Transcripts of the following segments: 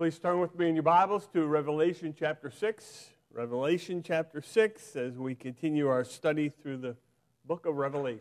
Please turn with me in your Bibles to Revelation chapter 6. Revelation chapter 6 as we continue our study through the book of Revelation.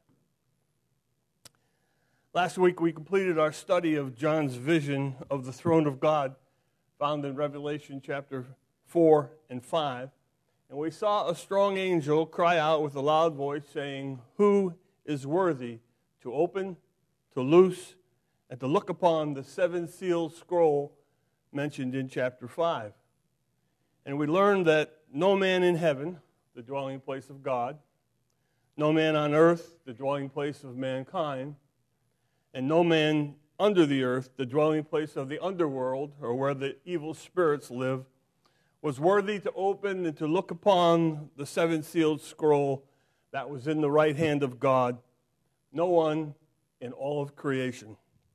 Last week we completed our study of John's vision of the throne of God found in Revelation chapter 4 and 5. And we saw a strong angel cry out with a loud voice saying, "Who is worthy to open, to loose, and to look upon the seven-sealed scroll mentioned in chapter 5. And we learned that no man in heaven, the dwelling place of God, no man on earth, the dwelling place of mankind, and no man under the earth, the dwelling place of the underworld, or where the evil spirits live, was worthy to open and to look upon the seven-sealed scroll that was in the right hand of God, no one in all of creation.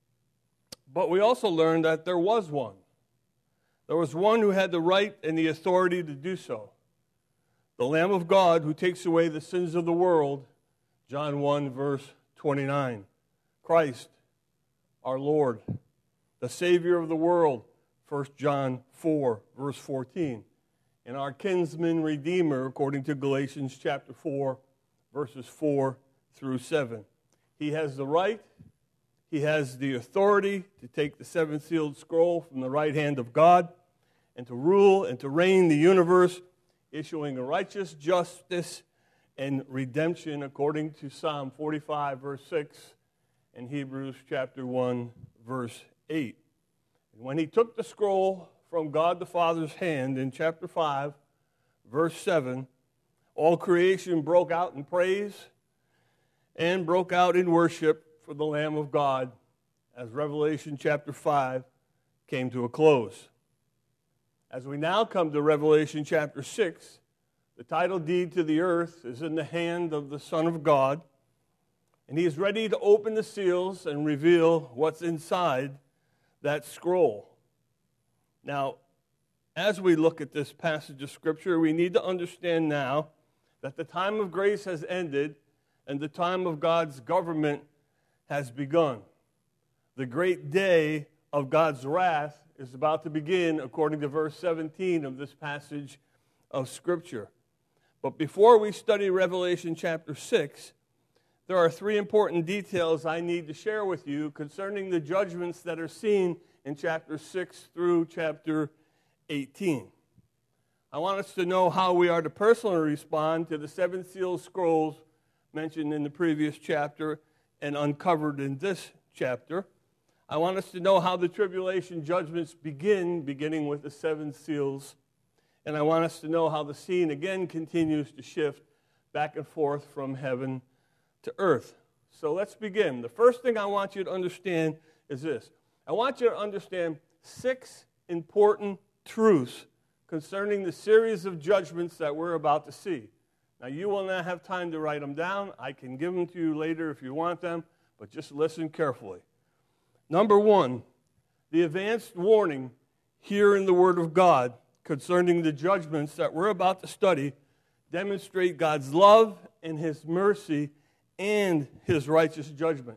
But we also learned that there was one. There was one who had the right and the authority to do so. The Lamb of God who takes away the sins of the world, John 1, verse 29. Christ, our Lord, the Savior of the world, 1 John 4, verse 14. And our kinsman redeemer, according to Galatians chapter 4, verses 4 through 7. He has the right, he has the authority to take the seven-sealed scroll from the right hand of God and to rule and to reign the universe, issuing a righteous justice and redemption according to Psalm 45, verse 6, and Hebrews chapter 1, verse 8. And when he took the scroll from God the Father's hand in chapter 5, verse 7, all creation broke out in praise and broke out in worship for the Lamb of God as Revelation chapter 5 came to a close. As we now come to Revelation chapter 6, the title deed to the earth is in the hand of the Son of God, and he is ready to open the seals and reveal what's inside that scroll. Now, as we look at this passage of Scripture, we need to understand now that the time of grace has ended and the time of God's government has begun. The great day of God's wrath is about to begin, according to verse 17 of this passage of Scripture. But before we study Revelation chapter 6, there are three important details I need to share with you concerning the judgments that are seen in chapter 6 through chapter 18. I want us to know how we are to personally respond to the seven sealed scrolls mentioned in the previous chapter and uncovered in this chapter. I want us to know how the tribulation judgments beginning with the seven seals. And I want us to know how the scene again continues to shift back and forth from heaven to earth. So let's begin. The first thing I want you to understand is this. I want you to understand 6 important truths concerning the series of judgments that we're about to see. Now, you will not have time to write them down. I can give them to you later if you want them, but just listen carefully. Number 1, the advanced warning here in the Word of God concerning the judgments that we're about to study demonstrate God's love and His mercy and His righteous judgment.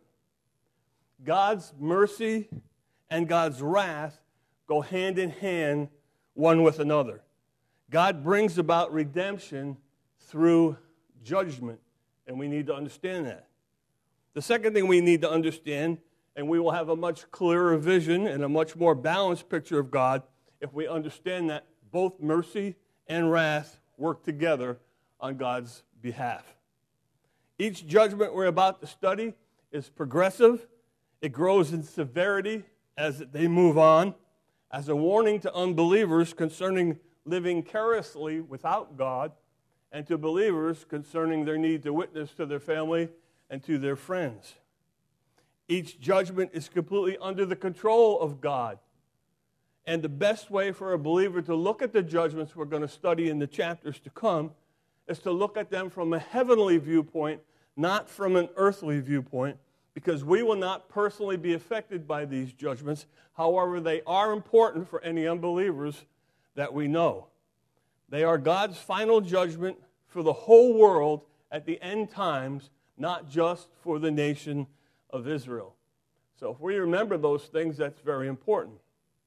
God's mercy and God's wrath go hand in hand, one with another. God brings about redemption through judgment, and we need to understand that. The second thing we need to understand, and we will have a much clearer vision and a much more balanced picture of God if we understand that both mercy and wrath work together on God's behalf. Each judgment we're about to study is progressive. It grows in severity as they move on, as a warning to unbelievers concerning living carelessly without God, and to believers concerning their need to witness to their family and to their friends. Each judgment is completely under the control of God. And the best way for a believer to look at the judgments we're going to study in the chapters to come is to look at them from a heavenly viewpoint, not from an earthly viewpoint, because we will not personally be affected by these judgments. However, they are important for any unbelievers that we know. They are God's final judgment for the whole world at the end times, not just for the nation of Israel. So if we remember those things, that's very important.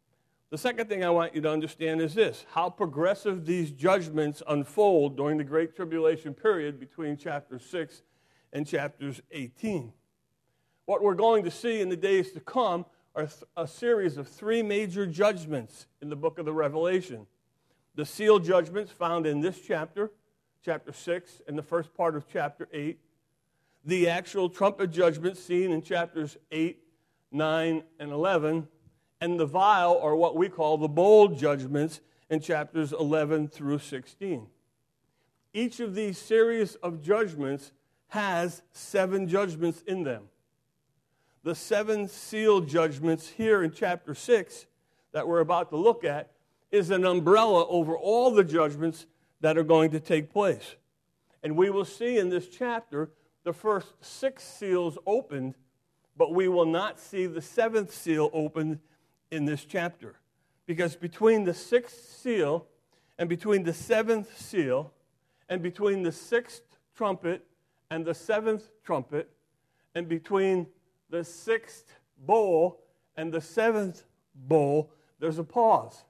The second thing I want you to understand is this: how progressive these judgments unfold during the Great Tribulation period between chapter 6 and chapters 18. What we're going to see in the days to come are a series of three major judgments in the book of the Revelation. The seal judgments found in this chapter, chapter 6, and the first part of chapter 8. The actual trumpet judgments seen in chapters 8, 9, and 11. And the vial, or what we call the bowl judgments, in chapters 11 through 16. Each of these series of judgments has 7 judgments in them. The 7 seal judgments here in chapter 6 that we're about to look at is an umbrella over all the judgments that are going to take place. And we will see in this chapter the first 6 seals opened, but we will not see the 7th seal opened in this chapter. Because between the 6th seal and between the 7th seal and between the 6th trumpet and the 7th trumpet and between the 6th bowl and the 7th bowl, there's a pause.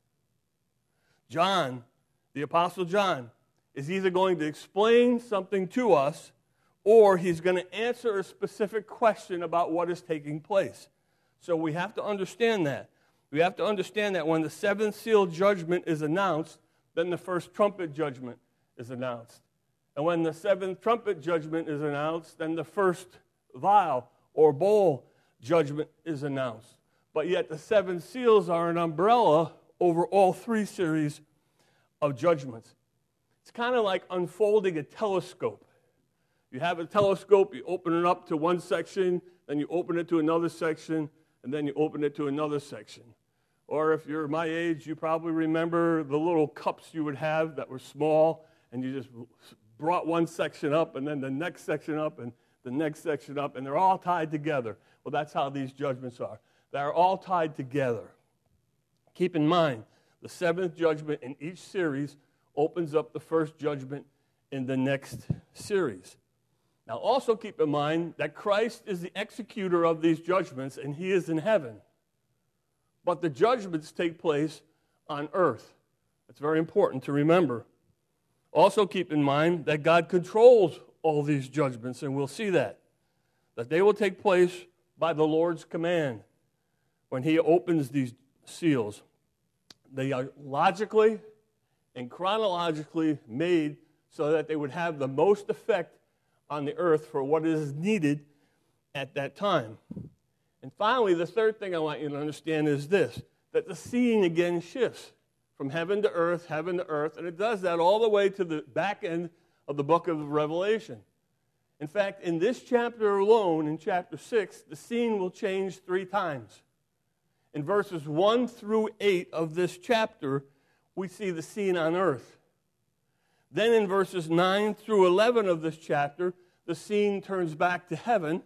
John, the Apostle John, is either going to explain something to us or he's going to answer a specific question about what is taking place. So we have to understand that. We have to understand that when the 7th seal judgment is announced, then the first trumpet judgment is announced. And when the 7th trumpet judgment is announced, then the first vial or bowl judgment is announced. But yet the 7 seals are an umbrella over all 3 series of judgments. It's kind of like unfolding a telescope. You have a telescope, you open it up to one section, then you open it to another section, and then you open it to another section. Or if you're my age, you probably remember the little cups you would have that were small, and you just brought one section up, and then the next section up, and the next section up, and they're all tied together. Well, that's how these judgments are. They're all tied together. Keep in mind, the 7th judgment in each series opens up the first judgment in the next series. Now, also keep in mind that Christ is the executor of these judgments, and he is in heaven. But the judgments take place on earth. It's very important to remember. Also keep in mind that God controls all these judgments, and we'll see that they will take place by the Lord's command when he opens these seals. They are logically and chronologically made so that they would have the most effect on the earth for what is needed at that time. And finally, the third thing I want you to understand is this, that the scene again shifts from heaven to earth, and it does that all the way to the back end of the book of Revelation. In fact, in this chapter alone, in chapter 6, the scene will change 3 times. In verses 1 through 8 of this chapter, we see the scene on earth. Then in verses 9 through 11 of this chapter, the scene turns back to heaven.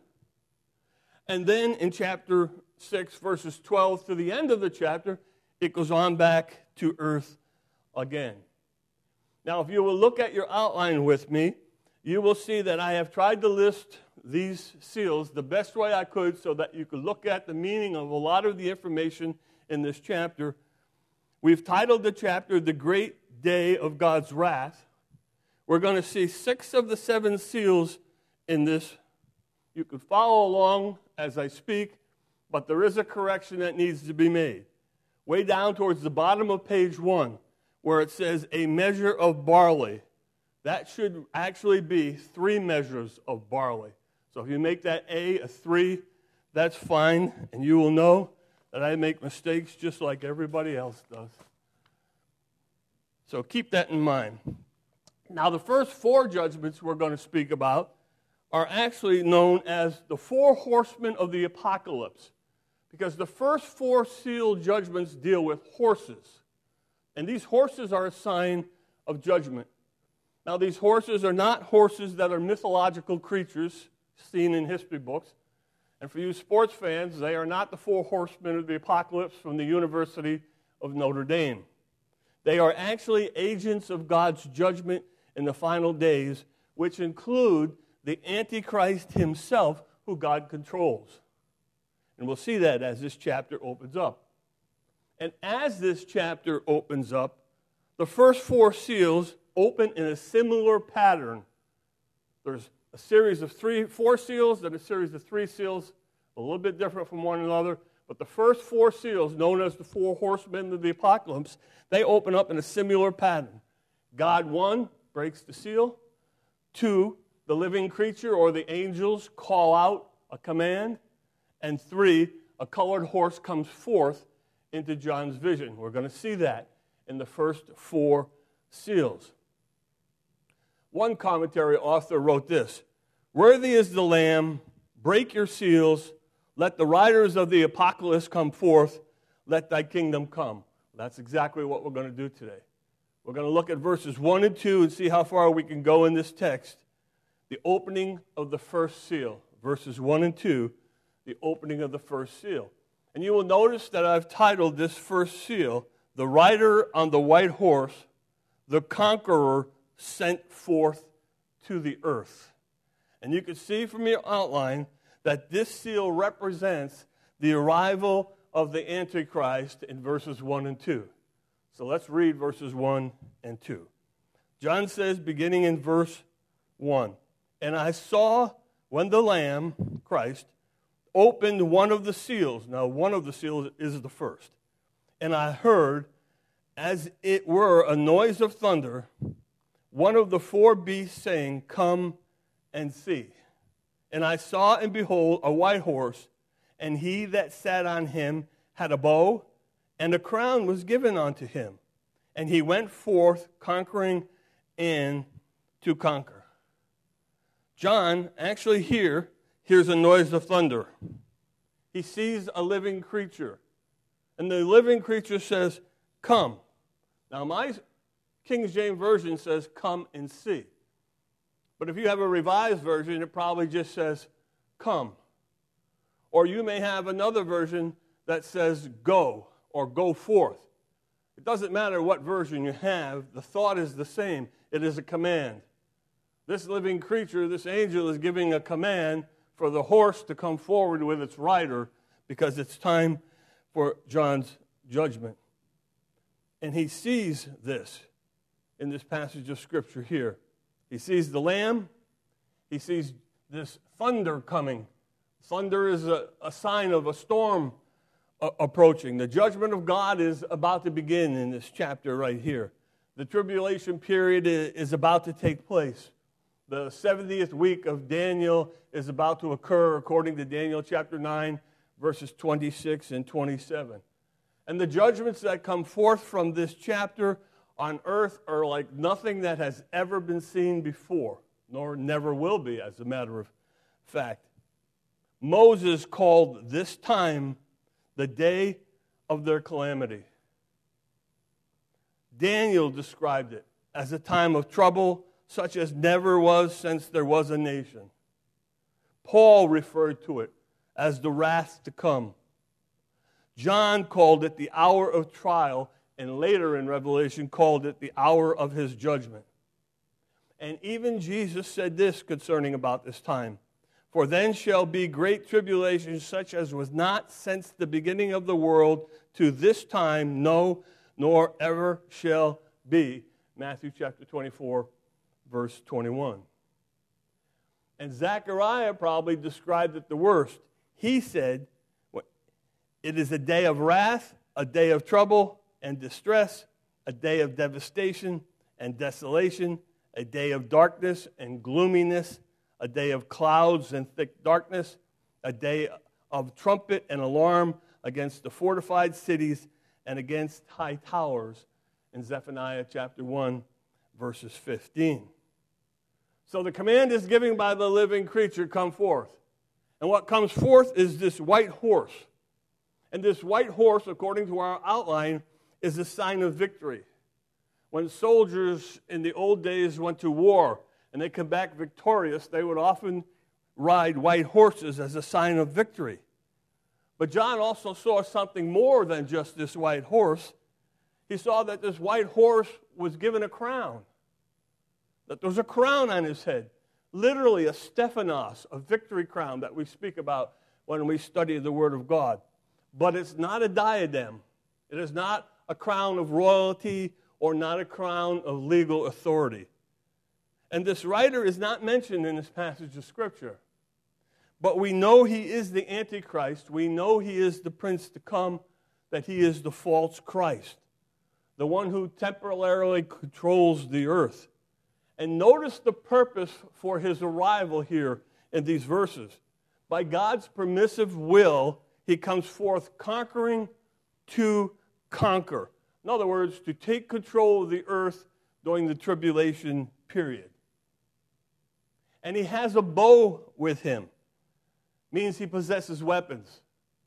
And then in chapter 6, verses 12 to the end of the chapter, it goes on back to earth again. Now, if you will look at your outline with me, you will see that I have tried to list these seals the best way I could so that you could look at the meaning of a lot of the information in this chapter. We've titled the chapter, The Great Day of God's Wrath. We're going to see 6 of the 7 seals in this. You could follow along as I speak, but there is a correction that needs to be made. Way down towards the bottom of page 1, where it says a measure of barley. That should actually be 3 measures of barley. So if you make that a 3, that's fine, and you will know that I make mistakes just like everybody else does. So keep that in mind. Now, the first 4 judgments we're going to speak about are actually known as the 4 horsemen of the apocalypse, because the first 4 seal judgments deal with horses, and these horses are a sign of judgment. Now, these horses are not horses that are mythological creatures seen in history books, and for you sports fans, they are not the 4 horsemen of the apocalypse from the University of Notre Dame. They are actually agents of God's judgment in the final days, which include the Antichrist himself, who God controls. And we'll see that as this chapter opens up. And as this chapter opens up, the first 4 seals open in a similar pattern. There's a series of 4 seals, then a series of 3 seals, a little bit different from one another. But the first 4 seals, known as the 4 horsemen of the apocalypse, they open up in a similar pattern. God, 1, breaks the seal. 2, the living creature or the angels call out a command. And 3, a colored horse comes forth into John's vision. We're going to see that in the first 4 seals. One commentary author wrote this: "Worthy is the Lamb, break your seals, let the riders of the apocalypse come forth, let thy kingdom come." That's exactly what we're going to do today. We're going to look at verses 1 and 2 and see how far we can go in this text. The opening of the first seal, verses 1 and 2, the opening of the first seal. And you will notice that I've titled this first seal, "The Rider on the White Horse, the Conqueror Sent Forth to the Earth." And you can see from your outline that this seal represents the arrival of the Antichrist in verses 1 and 2. So let's read verses 1 and 2. John says, beginning in verse 1, "And I saw when the Lamb, Christ, opened one of the seals." Now, one of the seals is the first. "And I heard, as it were a noise of thunder, one of the 4 beasts saying, Come and see. And I saw, and behold, a white horse, and he that sat on him had a bow, and a crown was given unto him. And he went forth conquering and to conquer." John actually hears a noise of thunder. He sees a living creature. And the living creature says, "Come." Now, my King James Version says, "Come and see." But if you have a revised version, it probably just says, "Come." Or you may have another version that says, "Go," or "Go forth." It doesn't matter what version you have. The thought is the same. It is a command. This living creature, this angel, is giving a command for the horse to come forward with its rider because it's time for John's judgment. And he sees this in this passage of Scripture here. He sees the Lamb. He sees this thunder coming. Thunder is a sign of a storm approaching. The judgment of God is about to begin in this chapter right here. The tribulation period is about to take place. The 70th week of Daniel is about to occur according to Daniel chapter 9, verses 26 and 27. And the judgments that come forth from this chapter on earth are like nothing that has ever been seen before, nor never will be, as a matter of fact. Moses called this time the day of their calamity. Daniel described it as a time of trouble such as never was since there was a nation. Paul referred to it as the wrath to come. John called it the hour of trial, and later in Revelation called it the hour of his judgment. And even Jesus said this concerning about this time: "For then shall be great tribulation, such as was not since the beginning of the world to this time, no, nor ever shall be." Matthew chapter 24, verse 21. And Zechariah probably described it the worst. He said, "It is a day of wrath, a day of trouble and distress, a day of devastation and desolation, a day of darkness and gloominess, a day of clouds and thick darkness, a day of trumpet and alarm against the fortified cities and against high towers," in Zephaniah chapter 1, verses 15. So the command is given by the living creature, "Come forth." And what comes forth is this white horse. And this white horse, according to our outline, is a sign of victory. When soldiers in the old days went to war and they come back victorious, they would often ride white horses as a sign of victory. But John also saw something more than just this white horse. He saw that this white horse was given a crown, that there was a crown on his head, literally a Stephanos, a victory crown that we speak about when we study the Word of God. But it's not a diadem. It is not a crown of royalty or not a crown of legal authority. And this writer is not mentioned in this passage of Scripture. But we know he is the Antichrist. We know he is the prince to come, that he is the false Christ, the one who temporarily controls the earth. And notice the purpose for his arrival here in these verses. By God's permissive will, he comes forth conquering to conquer. In other words, to take control of the earth during the tribulation period. And he has a bow with him. Means he possesses weapons.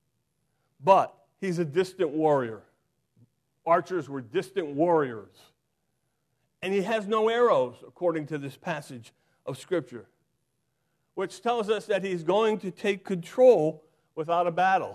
But he's a distant warrior. Archers were distant warriors. And he has no arrows, according to this passage of Scripture, which tells us that he's going to take control without a battle.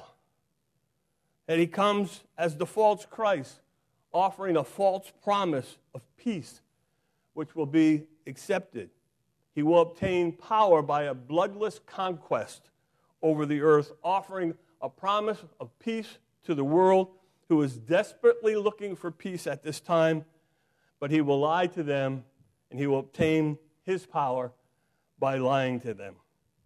And he comes as the false Christ, offering a false promise of peace, which will be accepted. He will obtain power by a bloodless conquest over the earth, offering a promise of peace to the world who is desperately looking for peace at this time, but he will lie to them and he will obtain his power by lying to them.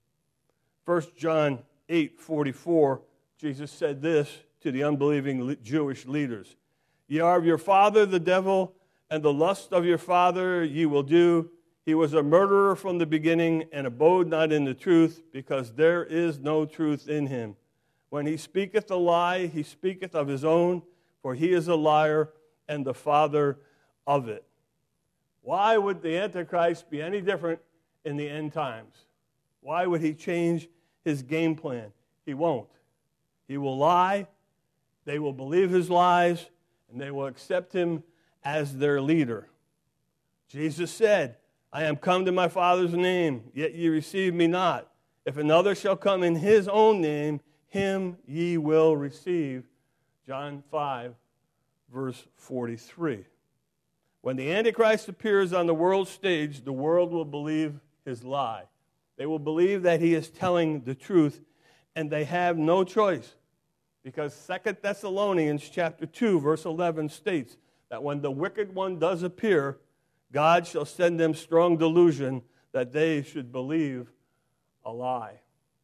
1 John 8:44, Jesus said this to the unbelieving Jewish leaders. Ye are of your father the devil, and the lust of your father ye will do. He was a murderer from the beginning and abode not in the truth, because there is no truth in him. When he speaketh a lie, he speaketh of his own, for he is a liar and the father of it. Why would the Antichrist be any different in the end times? Why would he change his game plan? He won't. He will lie, they will believe his lies, and they will accept him as their leader. Jesus said, I am come to my Father's name, yet ye receive me not. If another shall come in his own name, him ye will receive. John 5, verse 43. When the Antichrist appears on the world stage, the world will believe his lie. They will believe that he is telling the truth, and they have no choice. Because 2 Thessalonians chapter 2, verse 11 states that when the wicked one does appear, God shall send them strong delusion that they should believe a lie.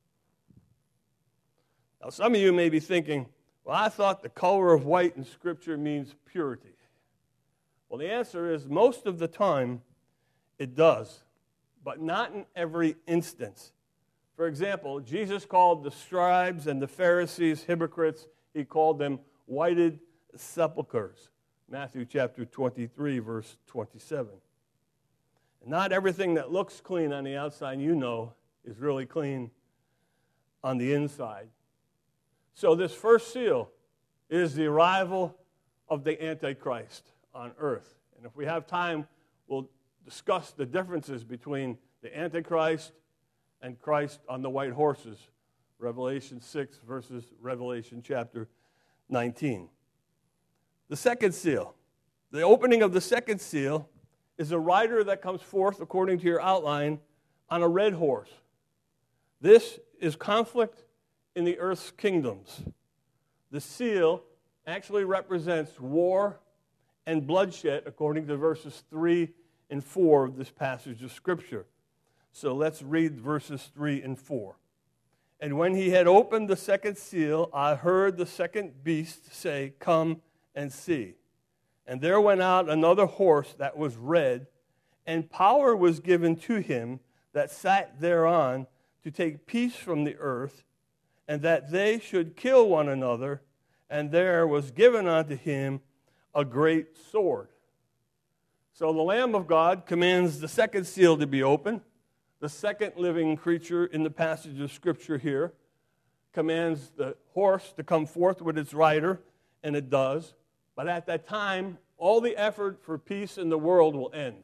Now, some of you may be thinking, well, I thought the color of white in Scripture means purity. Well, the answer is most of the time it does, but not in every instance. For example, Jesus called the scribes and the Pharisees hypocrites. He called them whited sepulchres. Matthew chapter 23, verse 27. And not everything that looks clean on the outside, is really clean on the inside. So this first seal is the arrival of the Antichrist on earth. And if we have time, we'll discuss the differences between the Antichrist and Christ on the white horses, Revelation 6 versus Revelation chapter 19. The second seal. The opening of the second seal is a rider that comes forth, according to your outline, on a red horse. This is conflict in the earth's kingdoms. The seal actually represents war and bloodshed, according to verses 3 and 4 of this passage of Scripture. So let's read verses 3 and 4. And when he had opened the second seal, I heard the second beast say, Come and see. And there went out another horse that was red, and power was given to him that sat thereon to take peace from the earth, and that they should kill one another, and there was given unto him a great sword. So the Lamb of God commands the second seal to be opened. The second living creature in the passage of Scripture here commands the horse to come forth with its rider, and it does. But at that time, all the effort for peace in the world will end.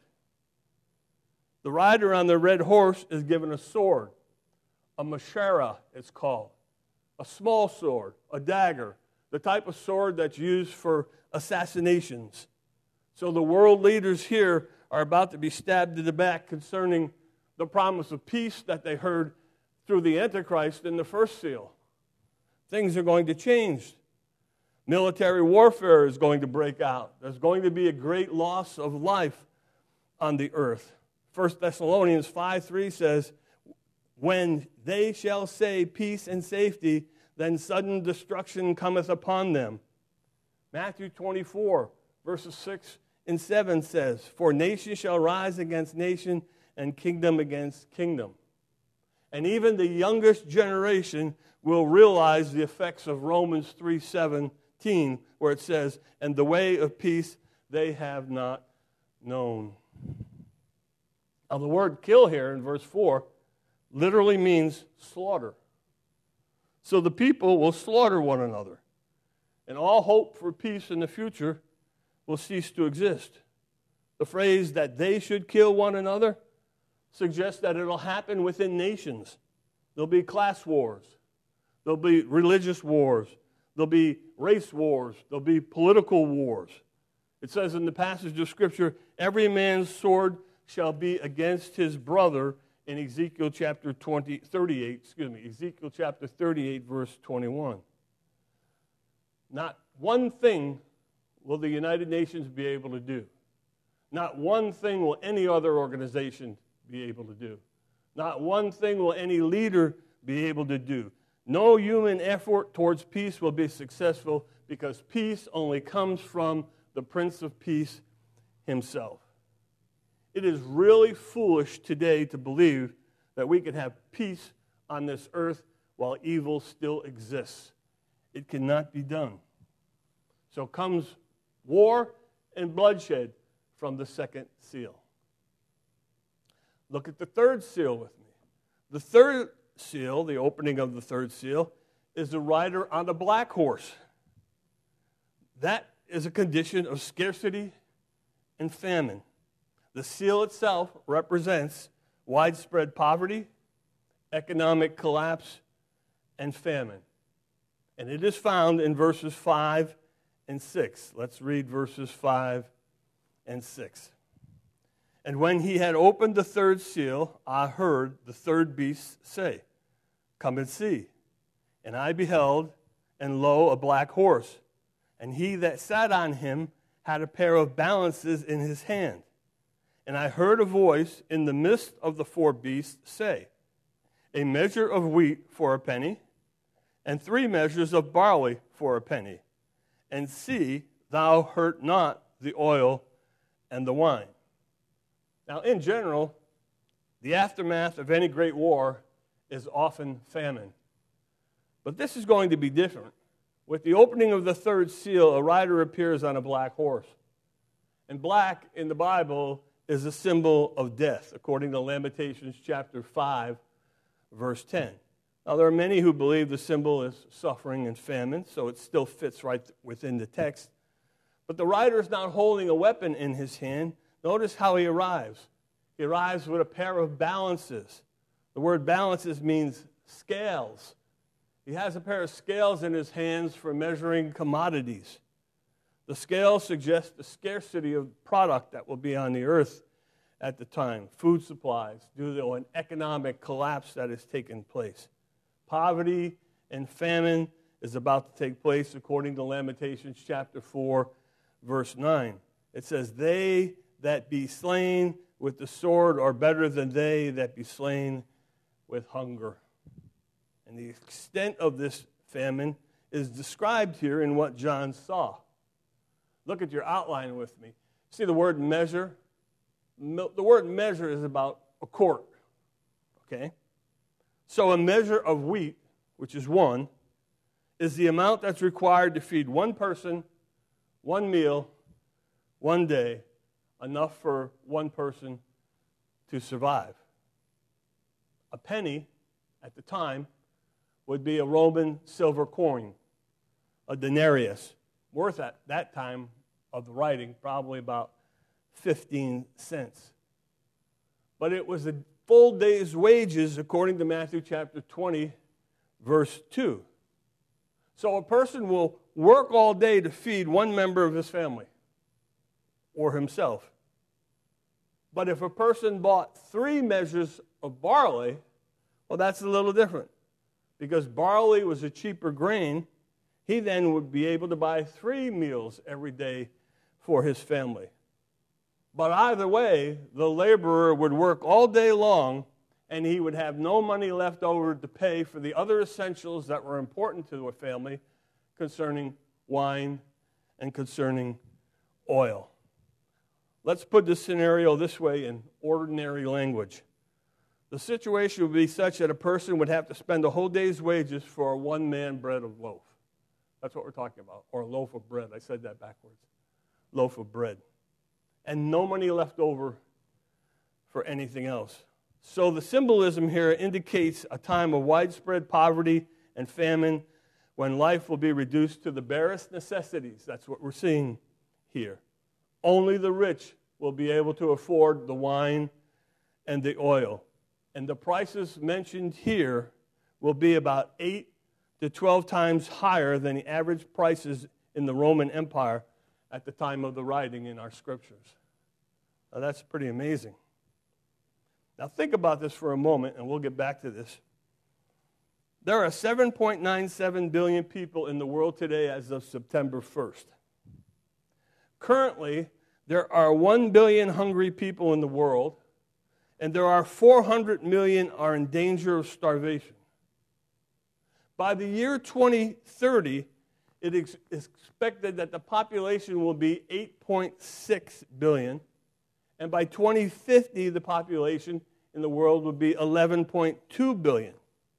The rider on the red horse is given a sword, a mashera it's called, a small sword, a dagger, the type of sword that's used for assassinations. So the world leaders here are about to be stabbed in the back concerning the promise of peace that they heard through the Antichrist in the first seal. Things are going to change. Military warfare is going to break out. There's going to be a great loss of life on the earth. 1 Thessalonians 5:3 says, when they shall say peace and safety, then sudden destruction cometh upon them. Matthew 24, verses 6 and 7 says, for nation shall rise against nation, and kingdom against kingdom. And even the youngest generation will realize the effects of Romans 3:17, where it says, and the way of peace they have not known. Now the word kill here in verse 4 literally means slaughter. So the people will slaughter one another, and all hope for peace in the future will cease to exist. The phrase that they should kill one another suggests that it'll happen within nations. There'll be class wars. There'll be religious wars. There'll be race wars. There'll be political wars. It says in the passage of Scripture, every man's sword shall be against his brother in Ezekiel chapter 38, verse 21. Not one thing will the United Nations be able to do. Not one thing will any other organization be able to do. Not one thing will any leader be able to do. No human effort towards peace will be successful because peace only comes from the Prince of Peace himself. It is really foolish today to believe that we can have peace on this earth while evil still exists. It cannot be done. So comes war and bloodshed from the second seal. Look at the third seal with me. The third seal, the opening of the third seal, is the rider on a black horse. That is a condition of scarcity and famine. The seal itself represents widespread poverty, economic collapse, and famine. And it is found in verses 5 and 6. Let's read verses 5 and 6. And when he had opened the third seal, I heard the third beast say, come and see. And I beheld, and lo, a black horse. And he that sat on him had a pair of balances in his hand. And I heard a voice in the midst of the four beasts say, a measure of wheat for a penny, and 3 measures of barley for a penny. And see, thou hurt not the oil and the wine. Now, in general, the aftermath of any great war is often famine. But this is going to be different. With the opening of the third seal, a rider appears on a black horse. And black in the Bible is a symbol of death, according to Lamentations chapter 5, verse 10. Now, there are many who believe the symbol is suffering and famine, so it still fits right within the text. But the rider is not holding a weapon in his hand. Notice how he arrives. He arrives with a pair of balances. The word balances means scales. He has a pair of scales in his hands for measuring commodities. The scales suggest the scarcity of product that will be on the earth at the time, food supplies, due to an economic collapse that has taken place. Poverty and famine is about to take place according to Lamentations chapter 4, verse 9. It says, they that be slain with the sword are better than they that be slain with hunger. And the extent of this famine is described here in what John saw. Look at your outline with me. See the word measure? The word measure is about a quart. Okay? So a measure of wheat, which is 1, is the amount that's required to feed one person, one meal, one day, enough for one person to survive. A penny, at the time, would be a Roman silver coin, a denarius, worth at that time of the writing probably about 15 cents. But it was a full day's wages according to Matthew chapter 20, verse 2. So a person will work all day to feed one member of his family or himself. But if a person bought 3 measures of barley, well, that's a little different. Because barley was a cheaper grain, he then would be able to buy 3 meals every day for his family. But either way, the laborer would work all day long, and he would have no money left over to pay for the other essentials that were important to a family concerning wine and concerning oil. Let's put this scenario this way in ordinary language. The situation would be such that a person would have to spend a whole day's wages for a one-man bread of loaf. That's what we're talking about, or a loaf of bread. I said that backwards. Loaf of bread. And no money left over for anything else. So the symbolism here indicates a time of widespread poverty and famine when life will be reduced to the barest necessities. That's what we're seeing here. Only the rich will be able to afford the wine and the oil. And the prices mentioned here will be about 8 to 12 times higher than the average prices in the Roman Empire at the time of the writing in our scriptures. Now that's pretty amazing. Now think about this for a moment, and we'll get back to this. There are 7.97 billion people in the world today as of September 1st. Currently, there are 1 billion hungry people in the world, and there are 400 million are in danger of starvation. By the year 2030, it is expected that the population will be 8.6 billion, and by 2050, the population in the world will be 11.2 billion.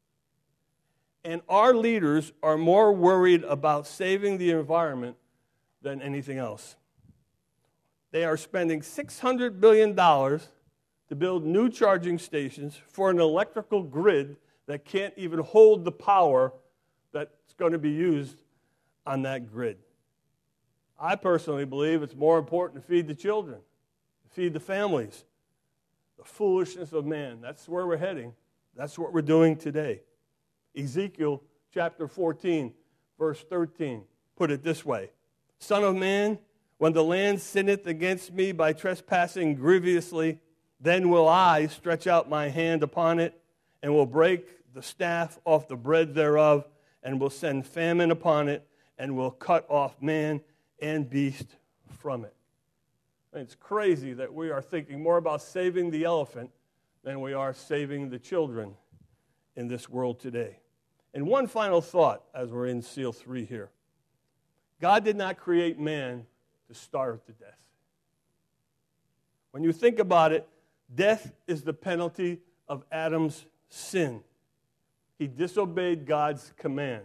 And our leaders are more worried about saving the environment than anything else. They are spending $600 billion to build new charging stations for an electrical grid that can't even hold the power that's going to be used on that grid. I personally believe it's more important to feed the children, to feed the families. The foolishness of man, that's where we're heading. That's what we're doing today. Ezekiel chapter 14, verse 13, put it this way. Son of man, when the land sinneth against me by trespassing grievously, then will I stretch out my hand upon it, and will break the staff off the bread thereof, and will send famine upon it, and will cut off man and beast from it. And it's crazy that we are thinking more about saving the elephant than we are saving the children in this world today. And one final thought as we're in Seal 3 here. God did not create man to starve to death. When you think about it, death is the penalty of Adam's sin. He disobeyed God's command.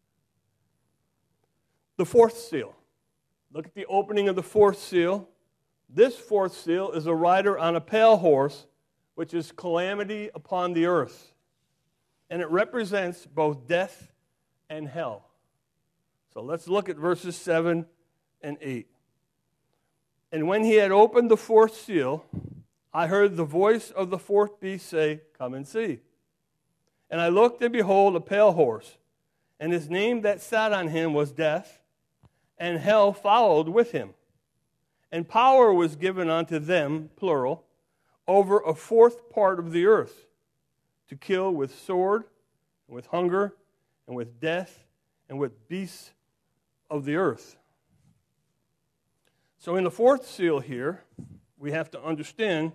The fourth seal. Look at the opening of the fourth seal. This fourth seal is a rider on a pale horse, which is calamity upon the earth. And it represents both death and hell. So let's look at verses 7 and 8. And when he had opened the fourth seal, I heard the voice of the fourth beast say, Come and see. And I looked, and behold, a pale horse, and his name that sat on him was Death, and hell followed with him. And power was given unto them, plural, over a fourth part of the earth, to kill with sword, and with hunger, and with death, and with beasts of the earth. So in the fourth seal here, we have to understand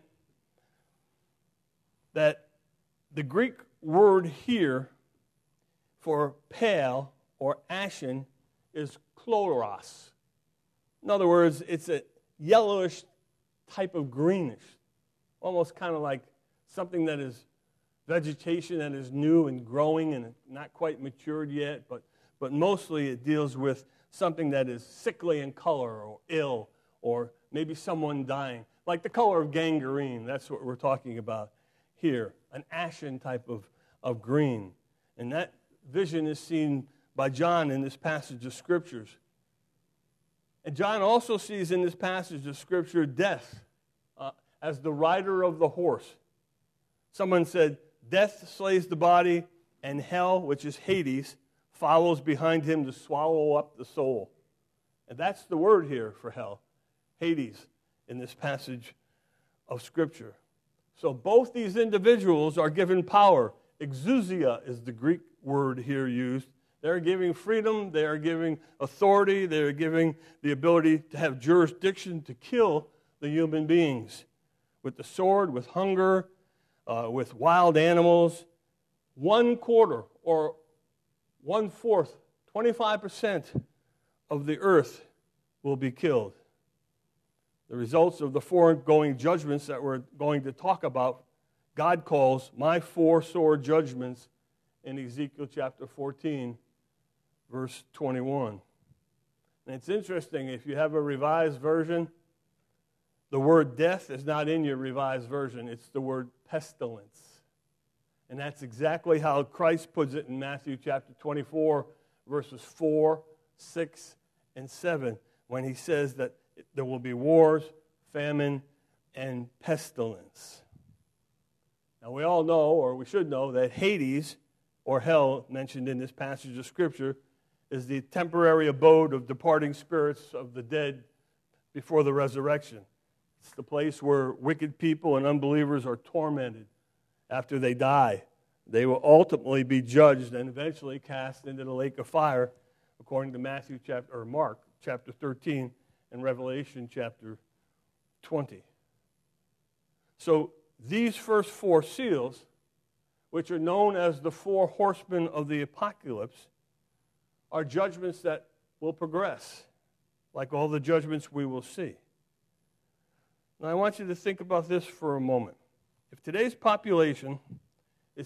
that the Greek word here for pale or ashen is chloros. In other words, it's a yellowish type of greenish, almost kind of like something that is vegetation that is new and growing and not quite matured yet, but mostly it deals with something that is sickly in color or ill or maybe someone dying, like the color of gangrene. That's what we're talking about here, an ashen type of green. And that vision is seen by John in this passage of Scriptures. And John also sees in this passage of Scripture death as the rider of the horse. Someone said, death slays the body, and hell, which is Hades, follows behind him to swallow up the soul. And that's the word here for hell, Hades, in this passage of Scripture. So both these individuals are given power. Exousia is the Greek word here used, They're giving freedom, they are giving authority, they are giving the ability to have jurisdiction to kill the human beings with the sword, with hunger, with wild animals. 1/4 or 1/4, 25% of the earth will be killed. The results of the foregoing judgments that we're going to talk about, God calls my 4 sword judgments in Ezekiel chapter 14, verse 21. And it's interesting, if you have a revised version, the word death is not in your revised version. It's the word pestilence. And that's exactly how Christ puts it in Matthew chapter 24, verses 4, 6, and 7, when he says that there will be wars, famine, and pestilence. Now we all know, or we should know, that Hades, or hell, mentioned in this passage of Scripture, is the temporary abode of departing spirits of the dead before the resurrection. It's the place where wicked people and unbelievers are tormented after they die. They will ultimately be judged and eventually cast into the lake of fire, according to Mark chapter 13 and Revelation chapter 20. So these first 4 seals, which are known as the 4 horsemen of the apocalypse, are judgments that will progress, like all the judgments we will see. Now I want you to think about this for a moment. If today's population is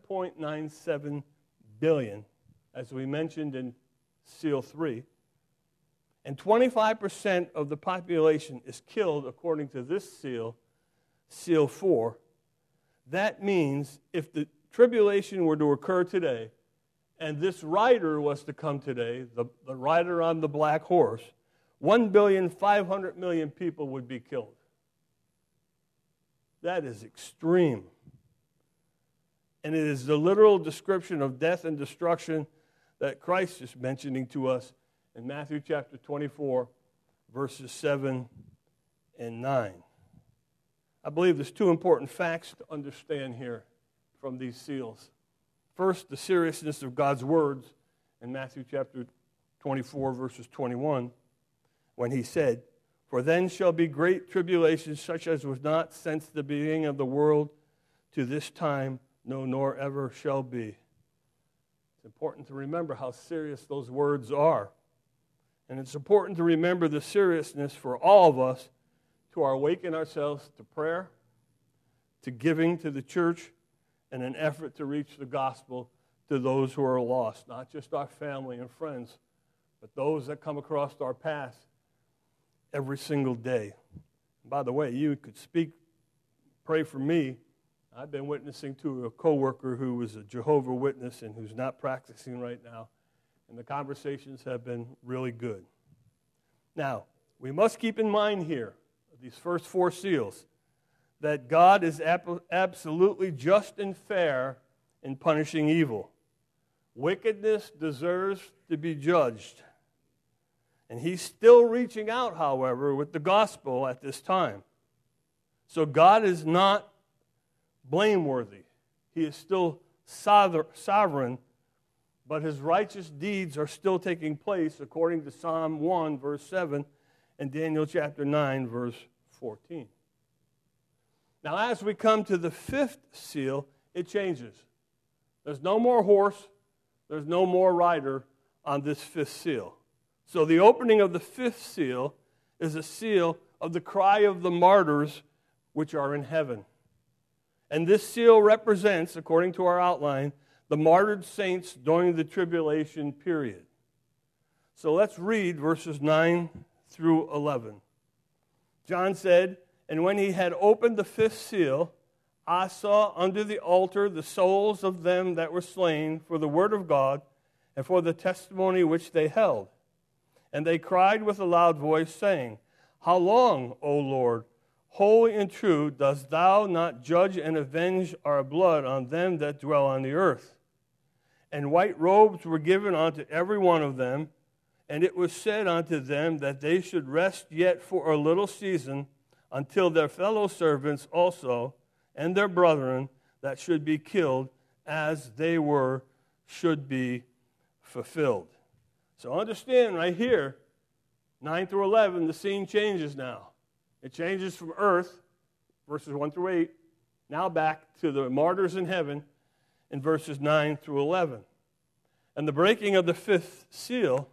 7.97 billion, as we mentioned in Seal 3, and 25% of the population is killed according to this seal, Seal 4, that means if the tribulation were to occur today, and this rider was to come today, the rider on the black horse, 1,500,000,000 people would be killed. That is extreme. And it is the literal description of death and destruction that Christ is mentioning to us in Matthew chapter 24, verses 7 and 9. I believe there's 2 important facts to understand here from these seals. First, the seriousness of God's words in Matthew chapter 24, verses 21, when he said, "For then shall be great tribulation, such as was not since the beginning of the world to this time, no, nor ever shall be." It's important to remember how serious those words are. And it's important to remember the seriousness for all of us to awaken ourselves to prayer, to giving to the church, and an effort to reach the gospel to those who are lost, not just our family and friends, but those that come across our path every single day. And by the way, you could pray for me. I've been witnessing to a coworker who was a Jehovah's Witness and who's not practicing right now, and the conversations have been really good. Now, we must keep in mind here, these first 4 seals, that God is absolutely just and fair in punishing evil. Wickedness deserves to be judged. And he's still reaching out, however, with the gospel at this time. So God is not blameworthy. He is still sovereign, but his righteous deeds are still taking place according to Psalm 1, verse 7, and Daniel chapter 9, verse 14. Now, as we come to the 5th seal, it changes. There's no more horse, there's no more rider on this 5th seal. So the opening of the 5th seal is a seal of the cry of the martyrs which are in heaven. And this seal represents, according to our outline, the martyred saints during the tribulation period. So let's read verses 9 through 11. John said, "And when he had opened the 5th seal, I saw under the altar the souls of them that were slain for the word of God and for the testimony which they held. And they cried with a loud voice, saying, How long, O Lord, holy and true, dost thou not judge and avenge our blood on them that dwell on the earth? And white robes were given unto every one of them, and it was said unto them that they should rest yet for a little season, until their fellow servants also, and their brethren that should be killed as they were, should be fulfilled. So understand right here, 9 through 11, the scene changes now. It changes from earth, verses 1 through 8, now back to the martyrs in heaven in verses 9 through 11. And the breaking of the fifth seal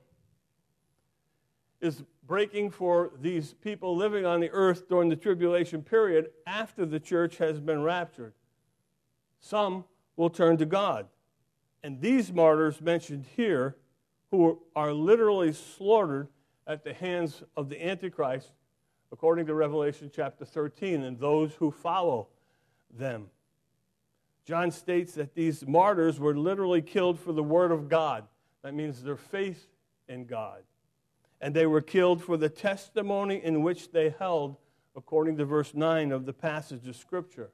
is breaking for these people living on the earth during the tribulation period after the church has been raptured. Some will turn to God. And these martyrs mentioned here, who are literally slaughtered at the hands of the Antichrist, according to Revelation chapter 13, and those who follow them. John states that these martyrs were literally killed for the word of God. That means their faith in God. And they were killed for the testimony in which they held, according to verse 9 of the passage of Scripture.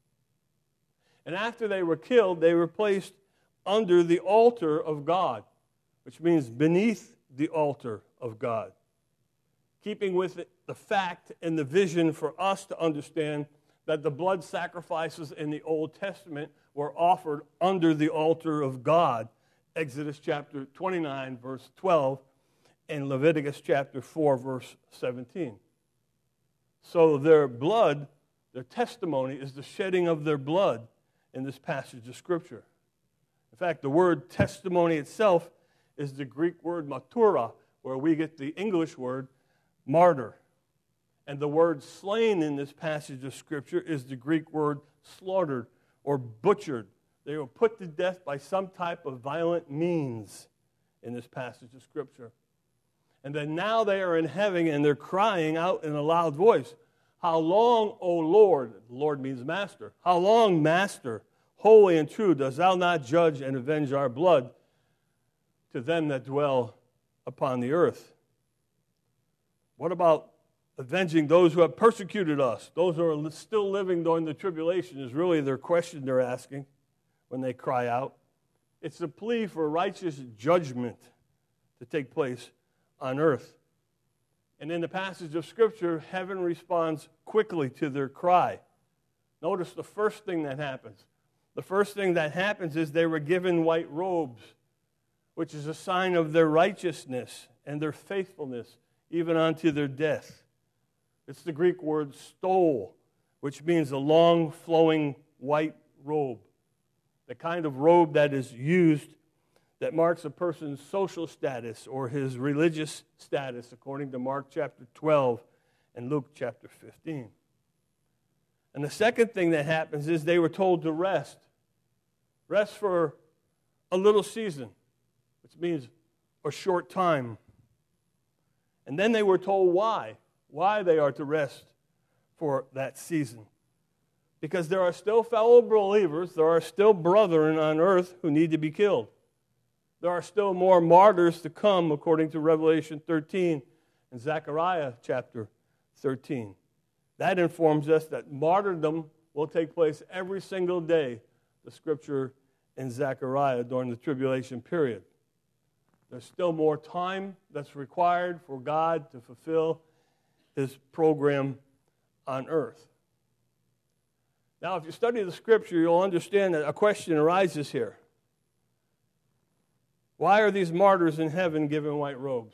And after they were killed, they were placed under the altar of God, which means beneath the altar of God. Keeping with it, the fact and the vision for us to understand that the blood sacrifices in the Old Testament were offered under the altar of God, Exodus chapter 29, verse 12, and Leviticus chapter 4, verse 17. So their blood, their testimony, is the shedding of their blood in this passage of Scripture. In fact, the word testimony itself is the Greek word martyra, where we get the English word martyr. And the word slain in this passage of Scripture is the Greek word slaughtered or butchered. They were put to death by some type of violent means in this passage of Scripture. And then now they are in heaven and they're crying out in a loud voice, "How long, O Lord," Lord means master, "how long, Master, holy and true, dost thou not judge and avenge our blood to them that dwell upon the earth?" What about avenging those who have persecuted us? Those who are still living during the tribulation is really their question they're asking when they cry out. It's a plea for righteous judgment to take place on earth. And in the passage of Scripture, heaven responds quickly to their cry. Notice the first thing that happens. The first thing that happens is they were given white robes, which is a sign of their righteousness and their faithfulness, even unto their death. It's the Greek word stole, which means a long, flowing white robe. The kind of robe that is used that marks a person's social status or his religious status, according to Mark chapter 12 and Luke chapter 15. And the second thing that happens is they were told to rest. Rest for a little season, which means a short time. And then they were told why they are to rest for that season. Because there are still fellow believers, there are still brethren on earth who need to be killed. There are still more martyrs to come, according to Revelation 13 and Zechariah chapter 13. That informs us that martyrdom will take place every single day, the Scripture in Zechariah during the tribulation period. There's still more time that's required for God to fulfill His program on earth. Now, if you study the Scripture, you'll understand that a question arises here. Why are these martyrs in heaven given white robes?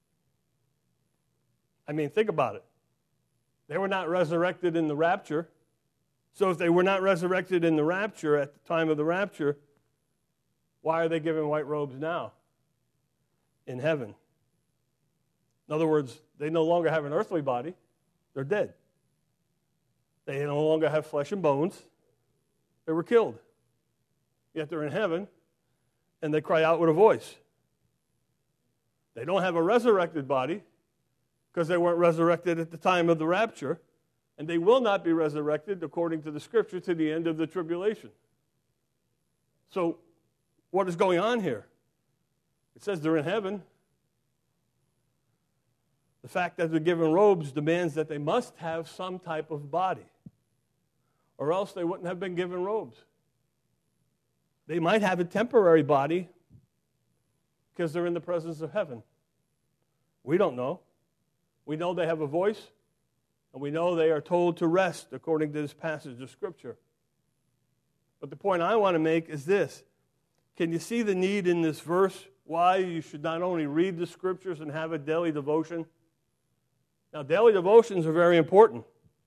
I mean, think about it. They were not resurrected in the rapture. So if they were not resurrected in the rapture at the time of the rapture, why are they given white robes now in heaven? In other words, they no longer have an earthly body. They're dead. They no longer have flesh and bones. They were killed. Yet they're in heaven, and they cry out with a voice. They don't have a resurrected body because they weren't resurrected at the time of the rapture, and they will not be resurrected, according to the Scripture, to the end of the tribulation. So, what is going on here? It says they're in heaven. The fact that they're given robes demands that they must have some type of body, or else they wouldn't have been given robes. They might have a temporary body because they're in the presence of heaven. We don't know. We know they have a voice, and we know they are told to rest according to this passage of Scripture. But the point I want to make is this. Can you see the need in this verse why you should not only read the Scriptures and have a daily devotion. Now, daily devotions are very important,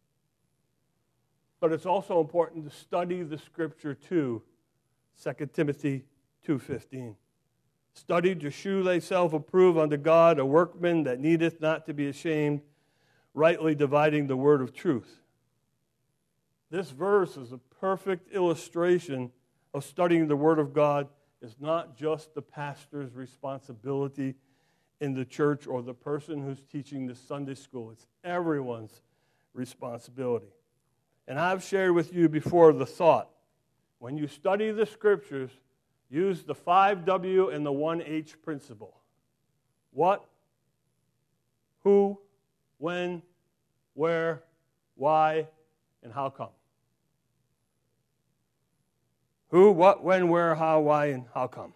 but it's also important to study the Scripture too. 2 Timothy 2:15. Study to shew thyself approved unto God, a workman that needeth not to be ashamed, rightly dividing the word of truth. This verse is a perfect illustration of studying the Word of God is not just the pastor's responsibility in the church or the person who's teaching the Sunday school. It's everyone's responsibility. And I've shared with you before the thought, when you study the Scriptures, use the 5W and the 1H principle. What, who, when, where, why, and how come. Who, what, when, where, how, why, and how come.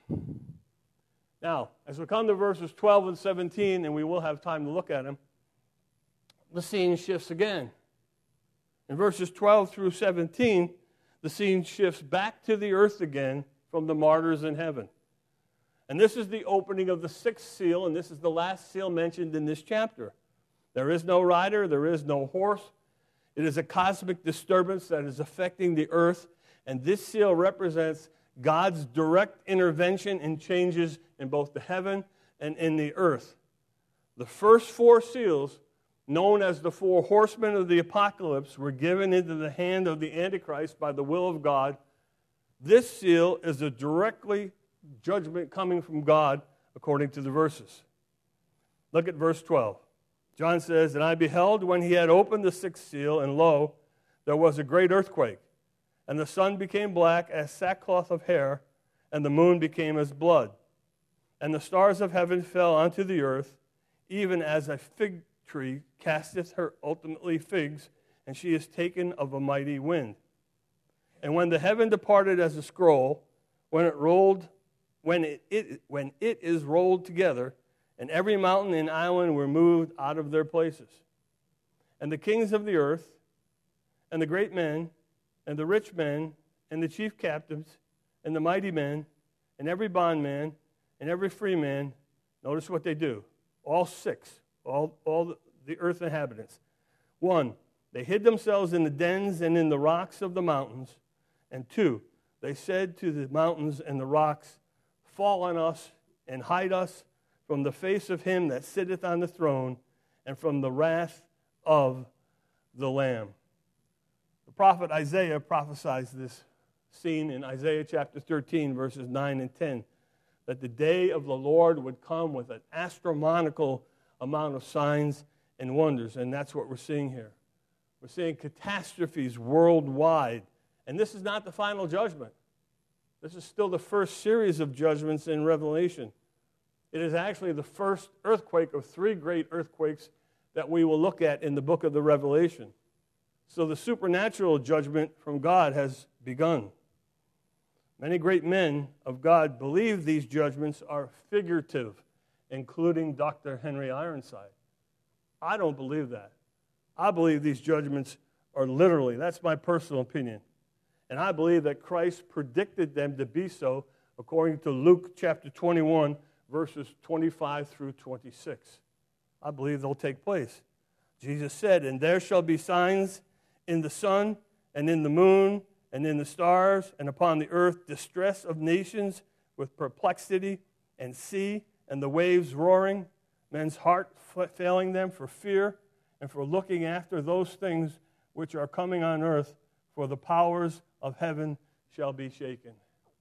Now, as we come to verses 12 and 17, and we will have time to look at them, the scene shifts again. In verses 12 through 17, the scene shifts back to the earth again from the martyrs in heaven. And this is the opening of the sixth seal, and this is the last seal mentioned in this chapter. There is no rider, there is no horse. It is a cosmic disturbance that is affecting the earth, and this seal represents God's direct intervention and changes in both the heaven and in the earth. The first four seals, known as the four horsemen of the apocalypse, were given into the hand of the Antichrist by the will of God. This seal is a directly judgment coming from God according to the verses. Look at verse 12. John says, "And I beheld when he had opened the sixth seal, and lo, there was a great earthquake. And the sun became black as sackcloth of hair, and the moon became as blood. And the stars of heaven fell onto the earth, even as a fig tree casteth her ultimately figs, and she is taken of a mighty wind. And when the heaven departed as a scroll, when it is rolled together, and every mountain and island were moved out of their places. And the kings of the earth, and the great men, and the rich men, and the chief captains, and the mighty men, and every bondman, and every free man," notice what they do. All six, all the earth inhabitants. 1, they hid themselves in the dens and in the rocks of the mountains. And 2, they said to the mountains and the rocks, "Fall on us and hide us from the face of him that sitteth on the throne and from the wrath of the Lamb." The prophet Isaiah prophesies this scene in Isaiah chapter 13, verses 9 and 10, that the day of the Lord would come with an astronomical amount of signs and wonders, and that's what we're seeing here. We're seeing catastrophes worldwide, and this is not the final judgment. This is still the first series of judgments in Revelation. It is actually the first earthquake of 3 great earthquakes that we will look at in the book of the Revelation. So the supernatural judgment from God has begun. Many great men of God believe these judgments are figurative, including Dr. Henry Ironside. I don't believe that. I believe these judgments are literally. That's my personal opinion. And I believe that Christ predicted them to be so according to Luke chapter 21, verses 25 through 26. I believe they'll take place. Jesus said, "And there shall be signs in the sun and in the moon and in the stars, and upon the earth distress of nations with perplexity, and sea and the waves roaring, men's heart failing them for fear and for looking after those things which are coming on earth, for the powers of heaven shall be shaken."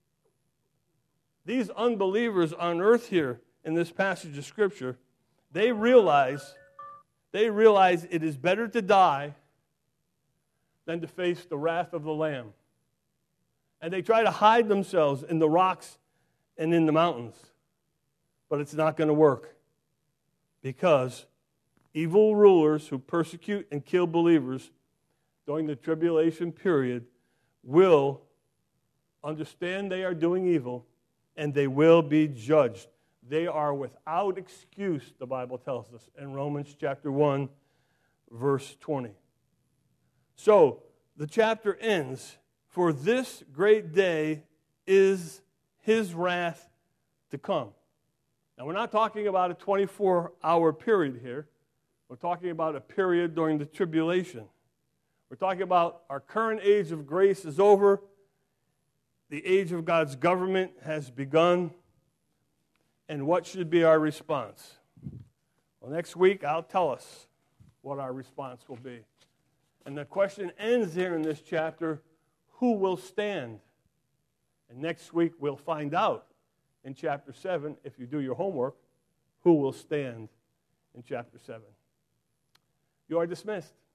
These unbelievers on earth here in this passage of Scripture, they realize it is better to die than to face the wrath of the Lamb. And they try to hide themselves in the rocks and in the mountains. But it's not going to work, because evil rulers who persecute and kill believers during the tribulation period will understand they are doing evil, and they will be judged. They are without excuse, the Bible tells us in Romans chapter 1, verse 20. So, the chapter ends, "For this great day is his wrath to come." Now, we're not talking about a 24-hour period here. We're talking about a period during the tribulation. We're talking about our current age of grace is over. The age of God's government has begun. And what should be our response? Well, next week, I'll tell us what our response will be. And the question ends here in this chapter, who will stand? And next week, we'll find out in chapter 7, if you do your homework, who will stand in chapter 7. You are dismissed.